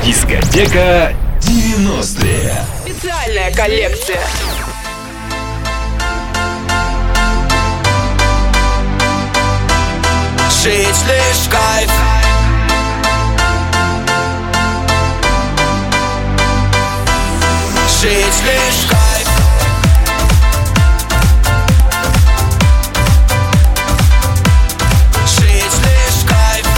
Дискотека 90-е. Специальная коллекция. Жить лишь кайф. Жить лишь кайф. Жить лишь кайф.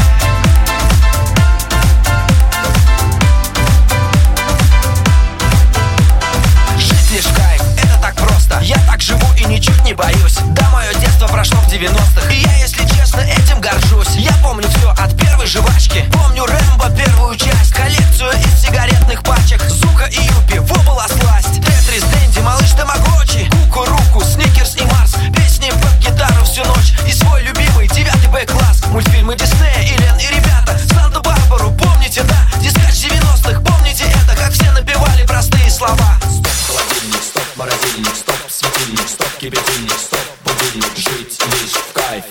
Жить лишь кайф, это так просто. Я так живу и ничуть не боюсь. Да, мое детство прошло в 90-х, и я, если честно, этим горжусь. Я помню все от первой жвачки. Помню Рэмбо первую часть, коллекцию из сигаретных пачек, Зука и Юпи, во была сласть. Тетрис, Дэнди, малыш Тамагочи, Кукуруку, Сникерс и Марс. Песни под гитару всю ночь. И свой любимый 9 Б-класс. Мультфильмы Диснея, Элен и ребята. Санта-Барбару, помните, да? Дискач 90-х, помните это? Как все напевали простые слова. Стоп, холодильник, стоп, морозильник, стоп, светильник, стоп, кипятильник, стоп, будильник. Жить лишь в кайф.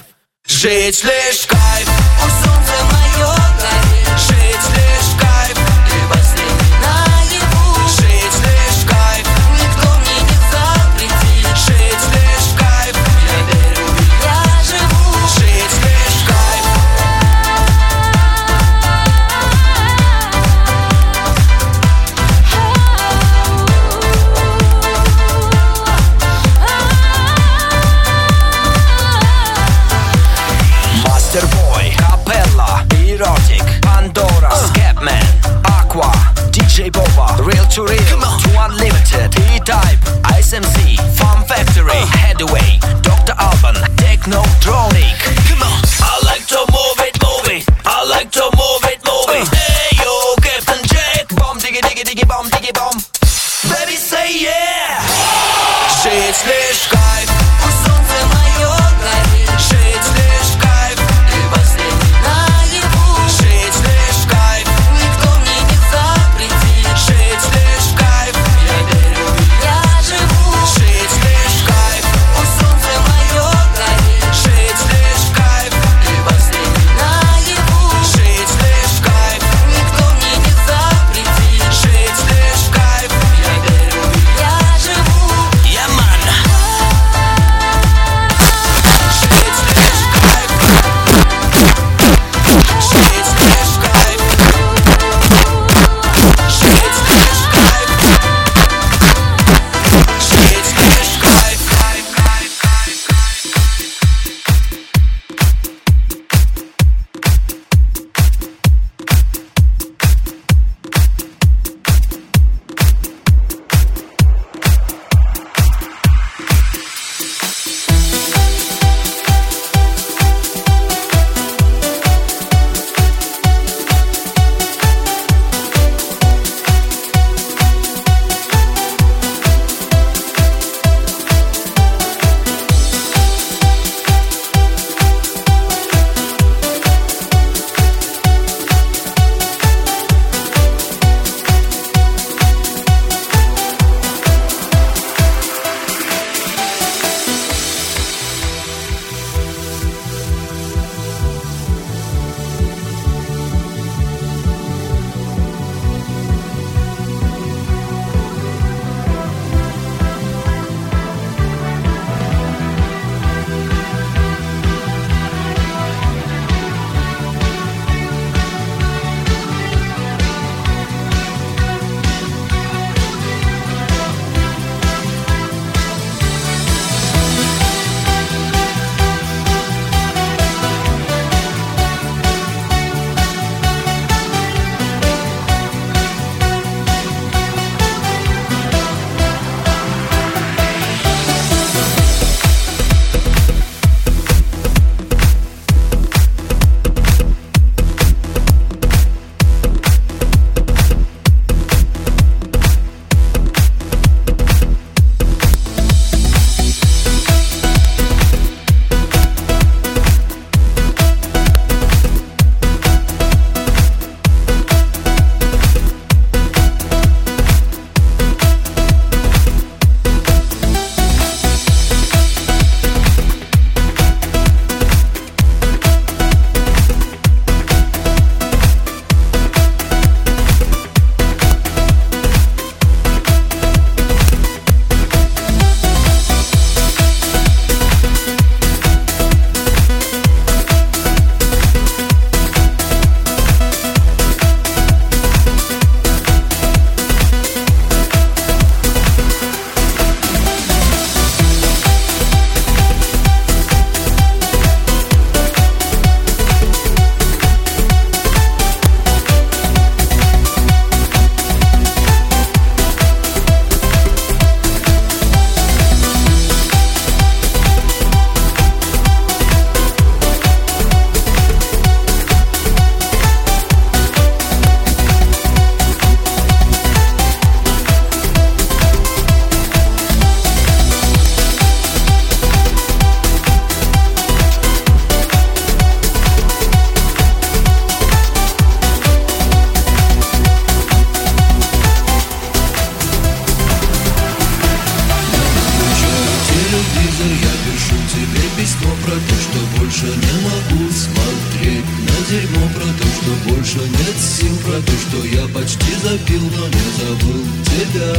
больше нет сил, про то, что я почти запил, но не забыл тебя.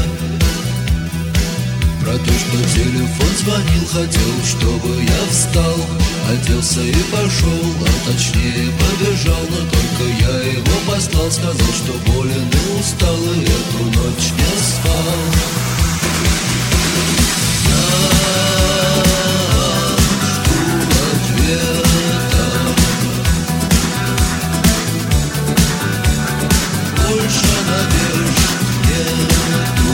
Про то, что телефон звонил, хотел, чтобы я встал, оделся и пошел, а точнее побежал. Но только я его послал, сказал, что болен и устал, и эту ночь не спал. Я жду ответа, больше надежд нету.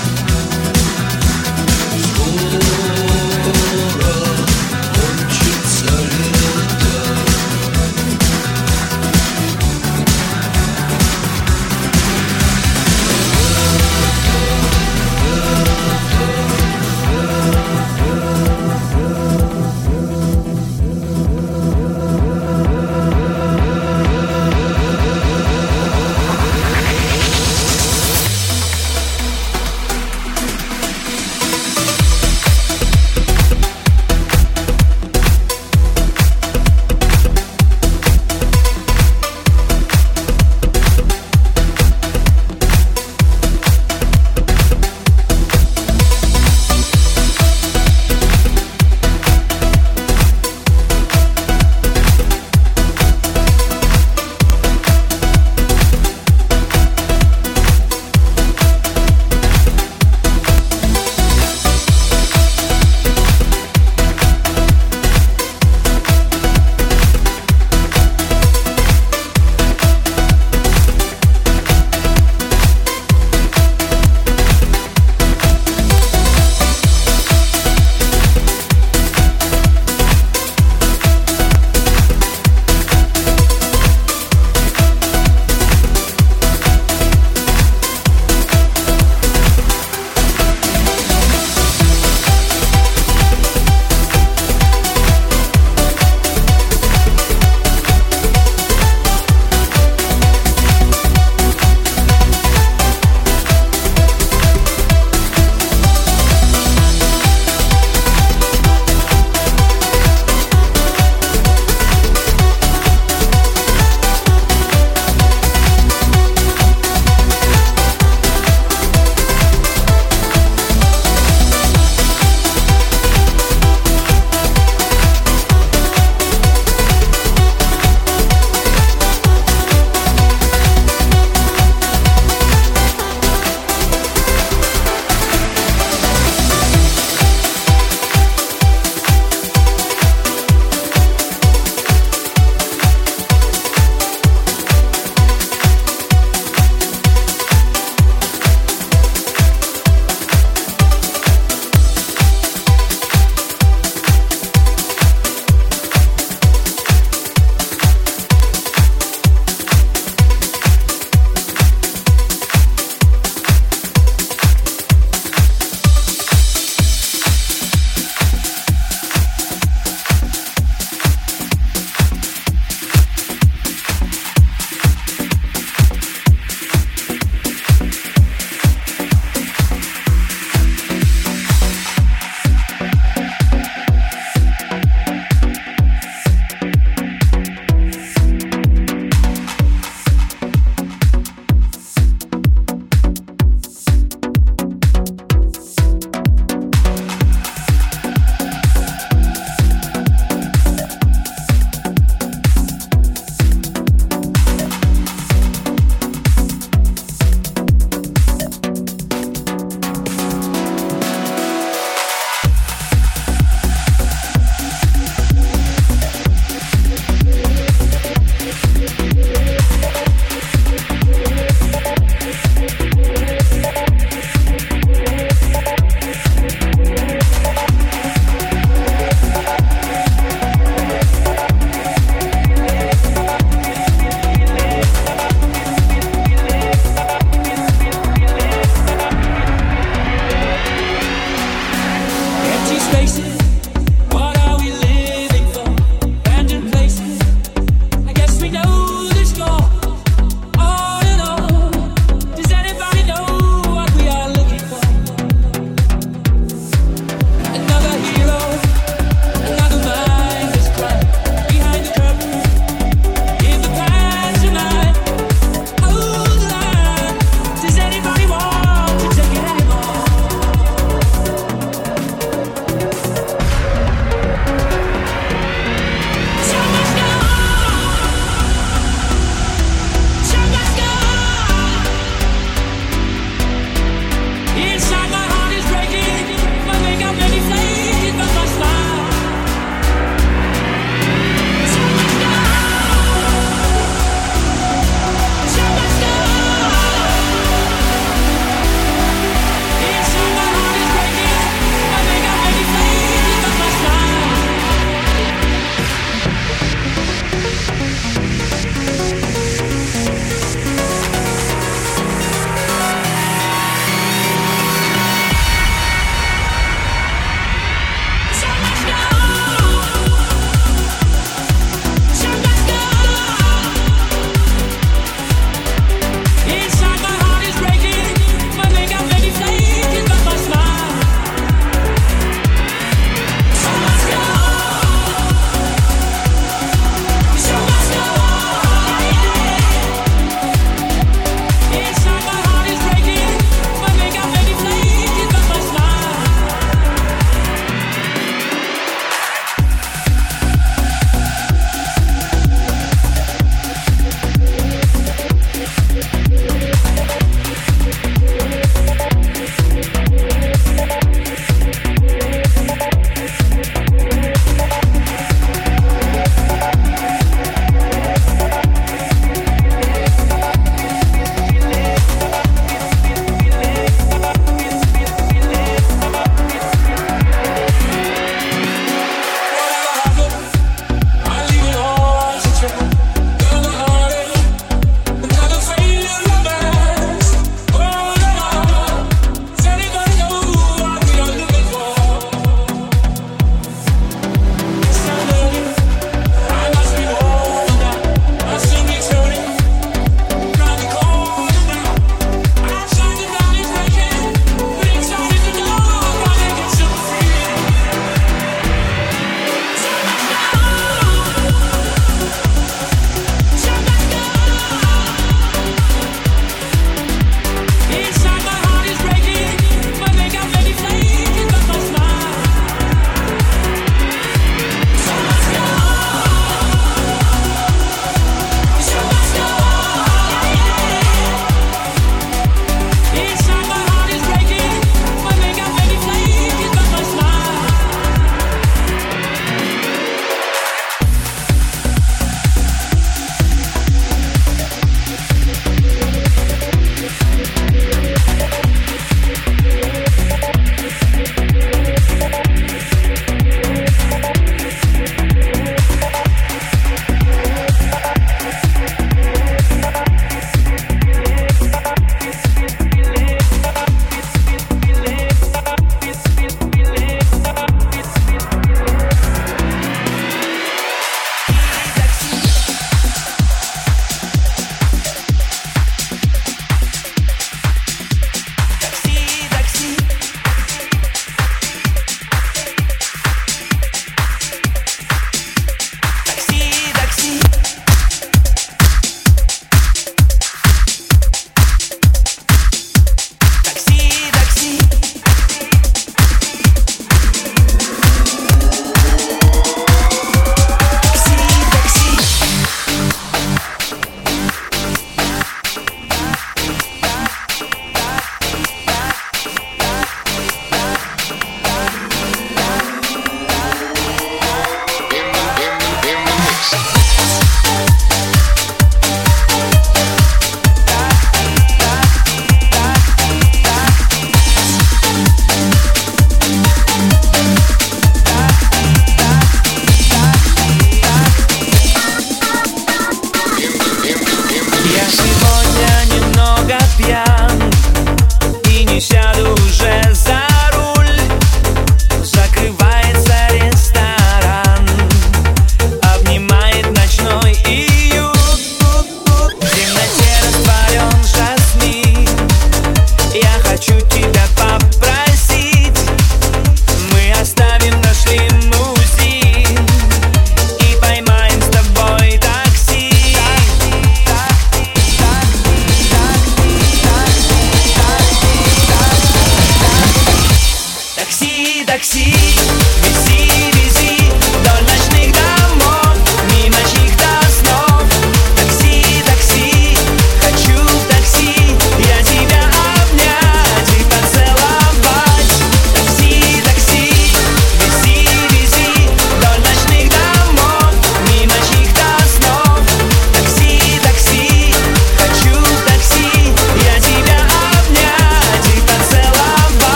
Скоро кончится лето.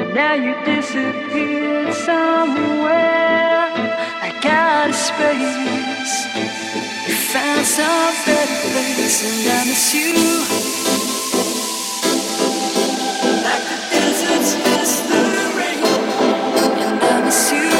Now you disappeared somewhere. I got a space. You found some better place, and I miss you. Like the deserts miss the rain, and I miss you.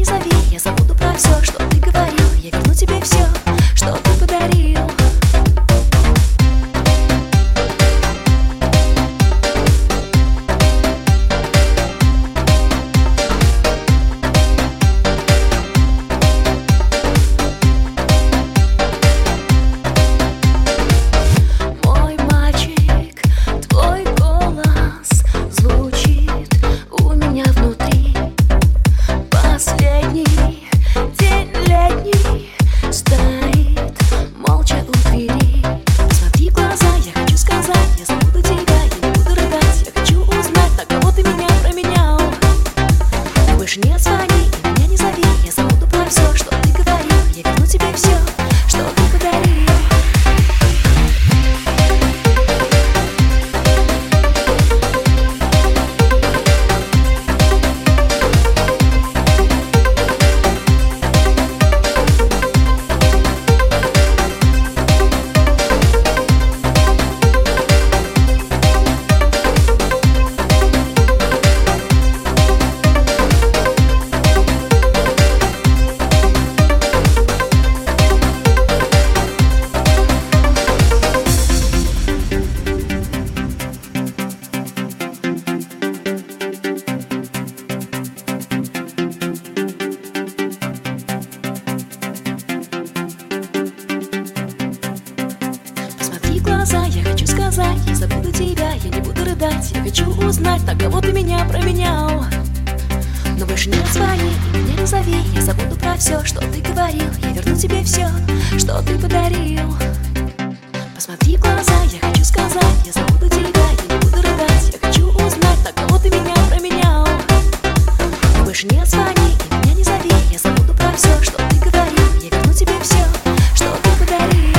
зови, я забуду про все, что ты говорил. Я верну тебе все, что ты подарил. Мой мальчик, твой голос звучит у меня внутри. Последний день летний стоит молча у двери. Посмотри в глаза, я хочу сказать, я забуду тебя, я не буду рыдать. Я хочу узнать, на кого ты меня променял. Больше не звони и меня не зови, я забуду про все, что ты говорил. Я верну тебе все, что ты подарил. Посмотри в глаза, я хочу сказать, я забуду тебя, я не буду рыдать. Я хочу узнать, на кого ты меня променял. Но больше не звони и меня не зови, я забуду про все, что ты говорил. Я верну тебе все, что ты подарил. Посмотри в глаза, я хочу сказать, я забуду тебя, я не буду рыдать. Я хочу узнать, на кого ты меня променял. Но больше не звони и меня не зови, я забуду про все, что ты говорил. Я верну тебе все, что ты подарил.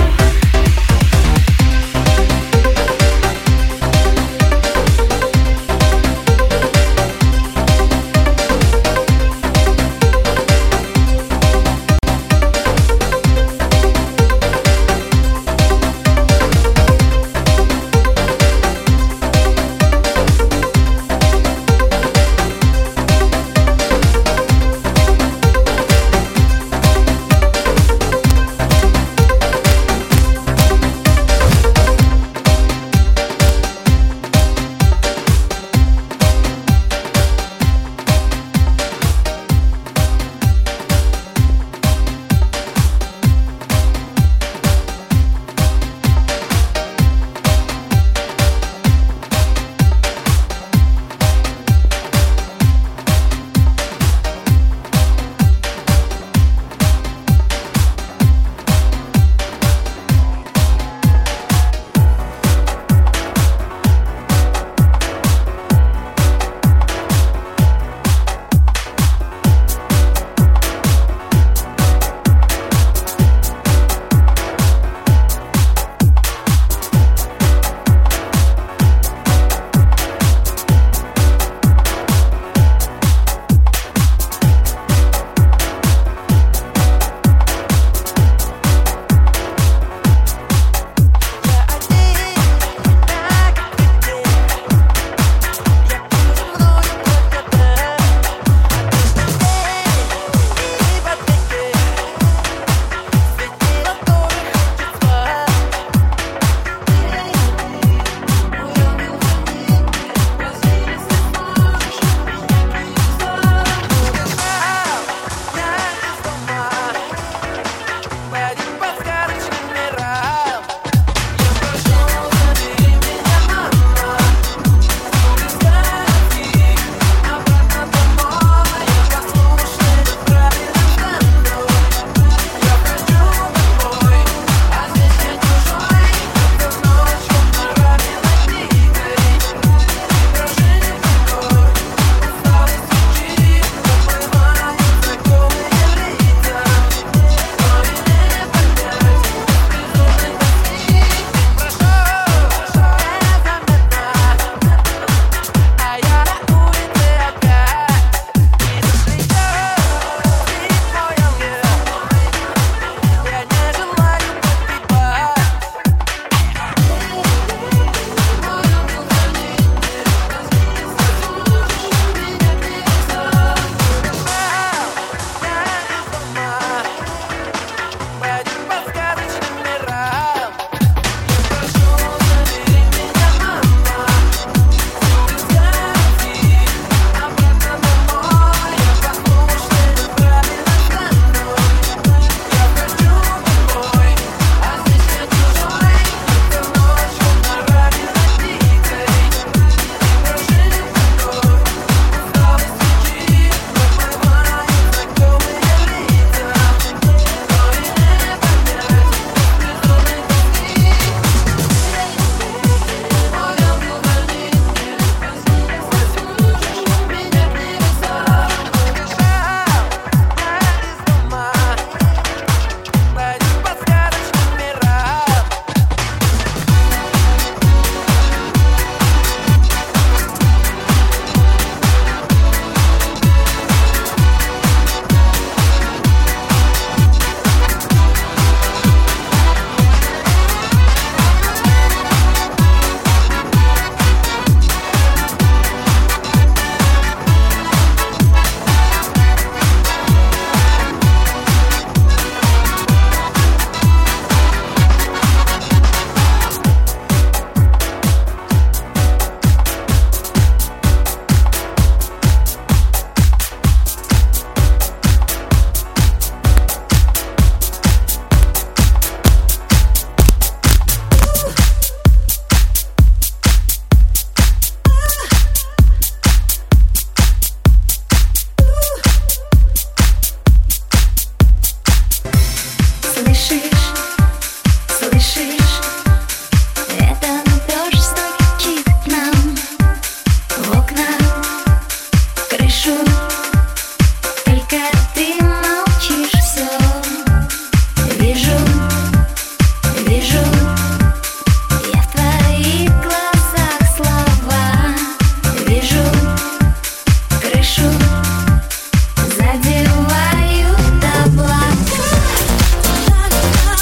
Слышишь, слышишь, это тоже стучит нам в окна, в крышу. Только ты молчишь все. Вижу, вижу, я в твоих глазах слова. Вижу, крышу задевают облака.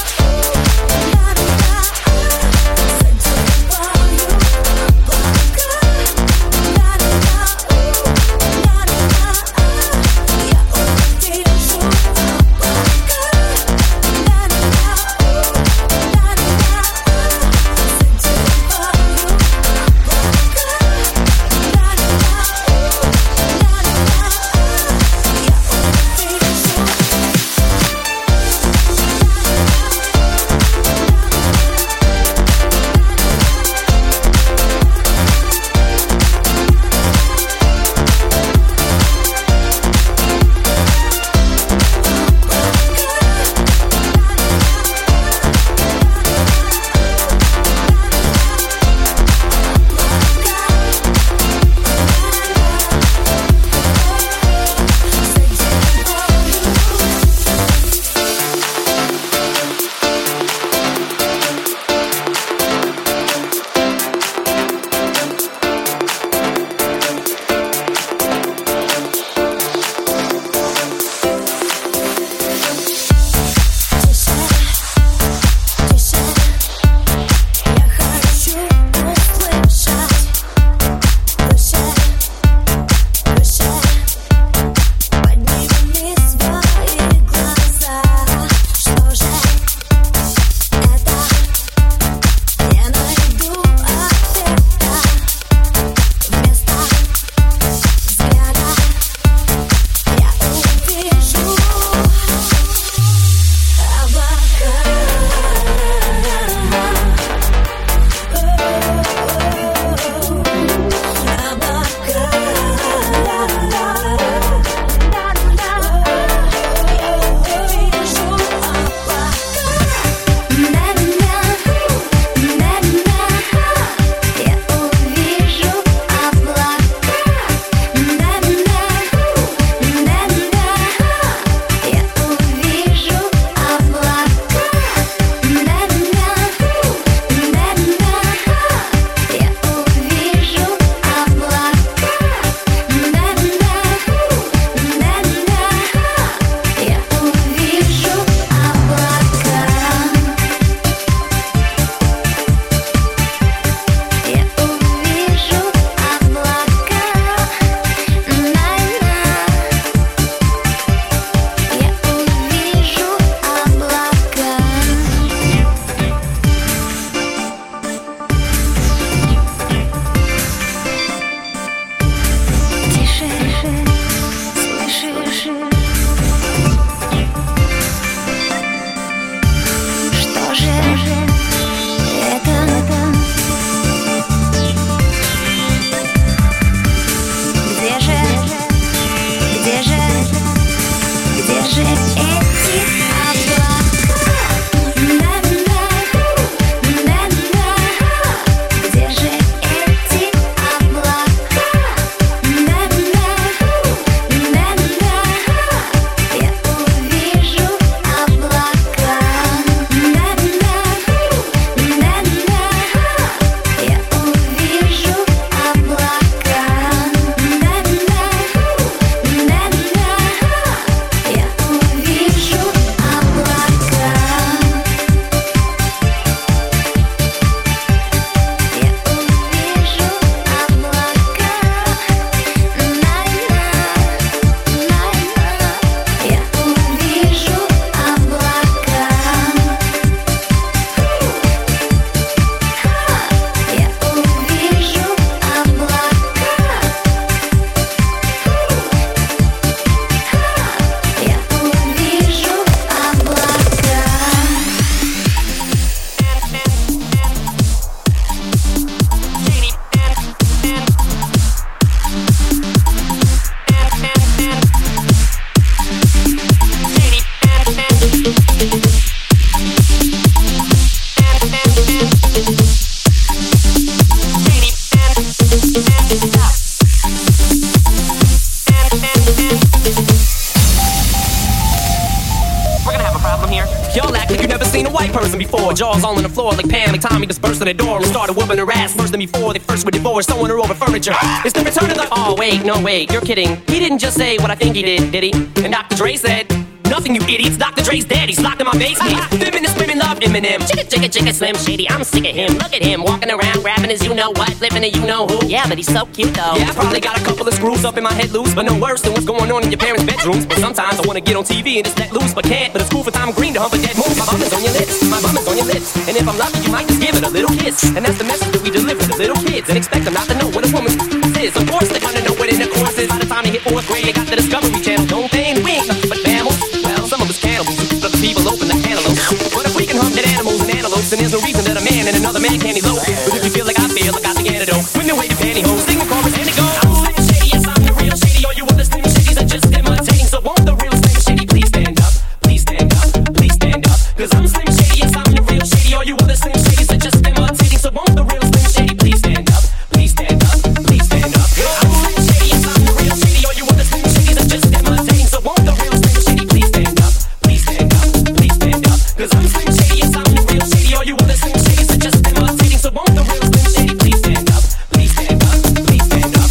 problem here? Y'all act like you never seen a white person before. Jaws all on the floor like Pam, like Tommy just burst in the door and started whooping her ass first than before they first were divorced, throwing her over furniture. It's the return of the... Oh, wait, no, wait, you're kidding. He didn't just say what I think he did he? And Dr. Dre said... Nothing, you idiots. Dr. Dre's dead. He's locked in my basement. Feminist women love Eminem. Chicka, chicka, chicka, Slim Shady. I'm sick of him. Look at him walking around, grabbing his you-know-what, living a you-know-who. Yeah, but he's so cute, though. Yeah, I probably got a couple of screws up in my head loose, but no worse than what's going on in your parents' bedrooms. But sometimes I want to get on TV and just let loose, but can't. But it's cool for Tom Green to hump a dead moose. My bum is on your lips. My bum is on your lips. And if I'm lucky, you might just give it a little kiss. And that's the message that we deliver to little kids and expect them not to know what a woman's is. Of course, they're gonna know what intercourse is. By the time they hit 4th grade, they got the Discovery Channel. Don't they? We ain't nothing but mammals. Well, some of us cannibals. Other people open the cantaloupe. But if we can hunt dead animals and antelopes, then there's no reason that a man and another man can't elope. But if you feel like I feel, I got the antidote. Women wait the pantyhose, sing the chorus and it goes. I'm Slim Shady, yes I'm the real Shady. All you other Slim Shadys are just imitating. So won't the real Slim Shady please stand up? Please stand up, please stand up. Cause I'm Slim Shady, yes I'm the real Shady. All you other Slim Shadys are just imitating. So won't the real Slim Shady please stand up? Please stand up, please stand up. I'm Slim Shady, yes I'm the real Shady. All you other Slim Shadys are just imitating. So won't the real Slim Shady please stand up? Please stand up, please stand up. Cause I'm Slim Shady, yes I'm the real Shady. All you other Slim Shadys are just imitating. So won't the real Slim Shady please stand up? Please stand up, please stand up.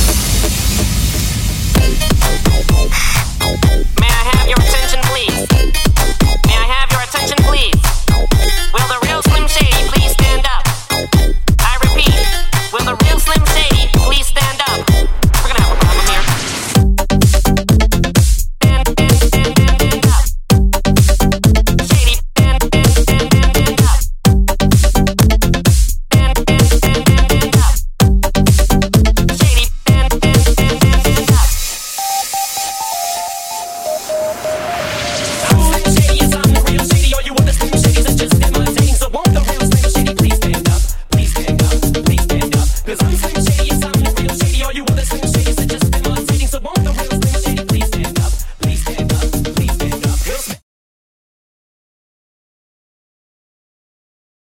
May I have your attention, please? May I have your attention, please? Will the real Slim Shady please stand up? I repeat, will the real Slim Shady please stand up? We're gonna have a problem here. Stand up. Shady, stand up. Shady, stand up. Shady, stand up. Slim Shady, yes I'm the real Shady. All you other Slim Shadys are just imitating. So won't the real Slim Shady please stand up? Please stand up, please stand up. Cause I'm Slim